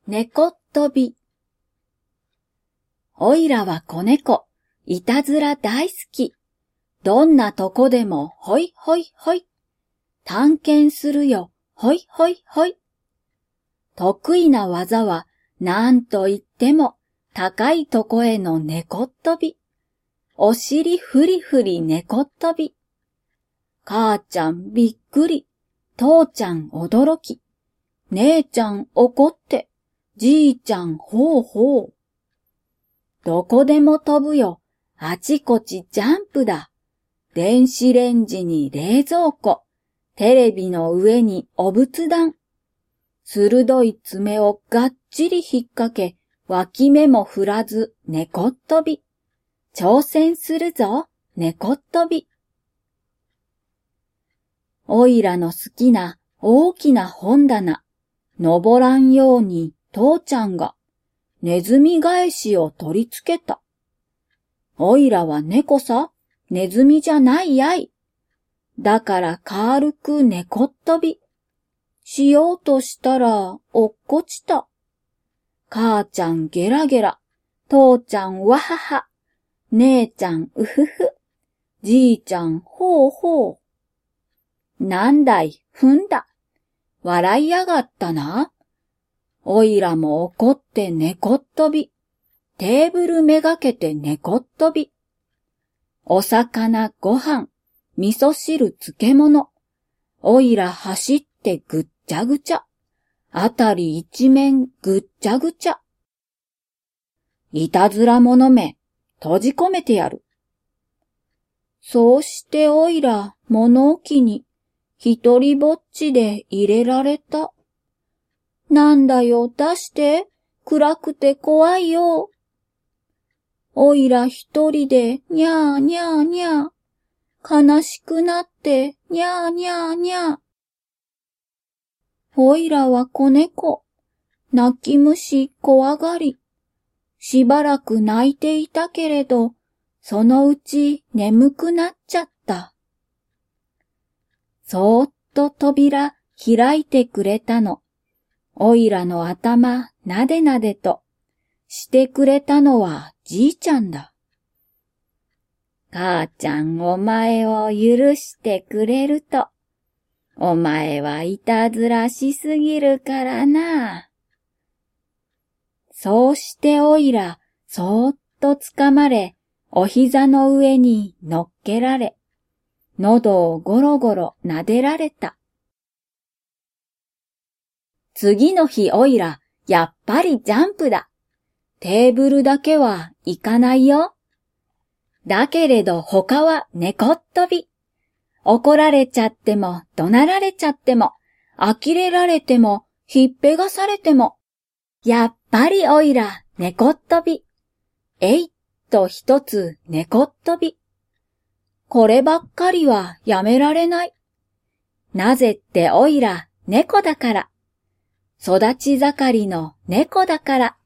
猫飛び。おいらは子猫、いたずら大好き。どんなとこでもほいほいほい。探検するよ、ほいほいほい。得意な技はなんといっても高いとこへの猫飛び。お尻ふりふり猫飛び。母ちゃんびっくり、父ちゃん驚き。姉ちゃん怒って、じいちゃんほうほう。どこでも飛ぶよ、あちこちジャンプだ。電子レンジに冷蔵庫、テレビの上にお仏壇。鋭い爪をがっちり引っ掛け、脇目も振らず猫飛び。挑戦するぞ、猫飛び。おいらの好きな大きな本棚。登らんように父ちゃんがネズミ返しを取り付けた。おいらは猫さ、ネズミじゃないやい。だから軽く猫飛び。しようとしたら落っこちた。母ちゃんゲラゲラ、父ちゃんわはは、姉ちゃんうふふ、じいちゃんほうほう。なんだい、ふんだ。笑いやがったな。おいらも怒って猫飛び。テーブルめがけて猫飛び。お魚ご飯、味噌汁漬物。おいら走ってぐっちゃぐちゃ。あたり一面ぐっちゃぐちゃ。いたずら者め、閉じ込めてやる。そうしておいら物置に一人ぼっちで入れられた。なんだよ、出して。暗くて怖いよ。おいら一人でにゃーにゃーにゃー。悲しくなってにゃーにゃーにゃー。おいらは子猫。泣き虫怖がり。しばらく泣いていたけれど、そのうち眠くなっちゃった。そーっと扉開いてくれたの。おいらの頭なでなでとしてくれたのはじいちゃんだ。母ちゃんお前を許してくれると、お前はいたずらしすぎるからな。そうしておいらそーっとつかまれ、お膝の上に乗っけられ、喉をゴロゴロ撫でられた。次の日おいら、やっぱりジャンプだ。テーブルだけは行かないよ。だけれど他は猫飛び。怒られちゃっても、怒鳴られちゃっても、呆れられても、ひっぺがされても、やっぱりおいら猫飛び。えいっと一つ猫飛び。こればっかりはやめられない。なぜっておいら猫だから。育ち盛りの猫だから。